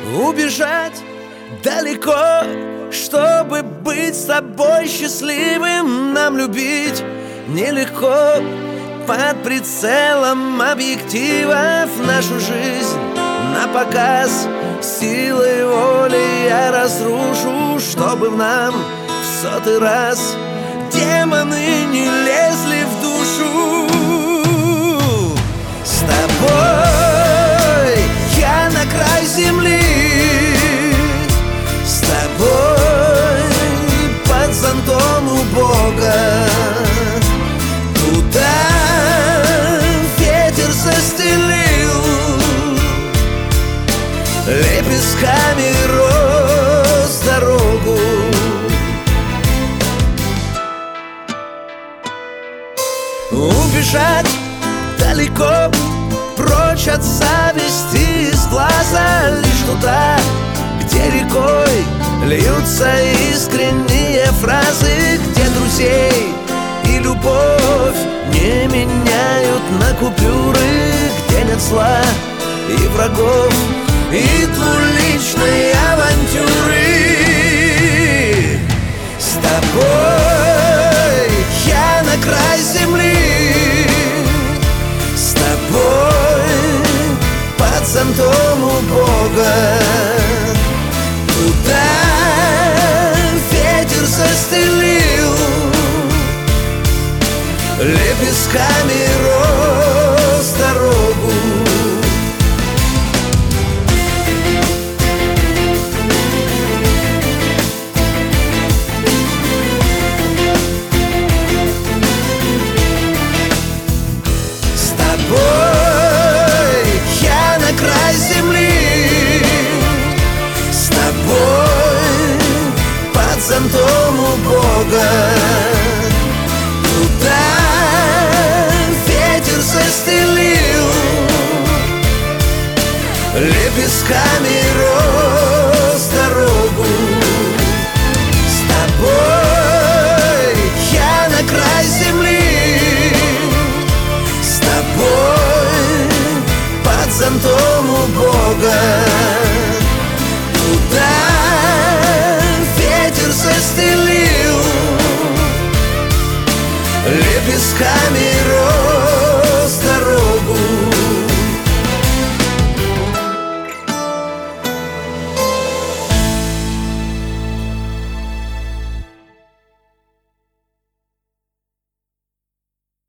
Убежать далеко, чтобы быть с тобой счастливым. Нам любить нелегко, под прицелом объективов нашу жизнь на показ. Силой воли я разрушу, чтобы в нам в 100-й раз демоны не лезли в душу. С тобой я на край земли, с тобой под зонтом у Бога. Туда ветер застелил лепестками роз дорогу. Убежать далеко, прочь от зависти из глаза, лишь туда, где рекой льются искренние фразы, где друзей и любовь не меняют на купюры, где нет зла и врагов, и двуличной авантюры. С тобой я на край земли, с тобой под зонтом у Бога. Туда ветер застелил лепестками роз дорогу. Я на край земли, с тобой под зонтом у Бога. Туда ветер застелил лепестками роз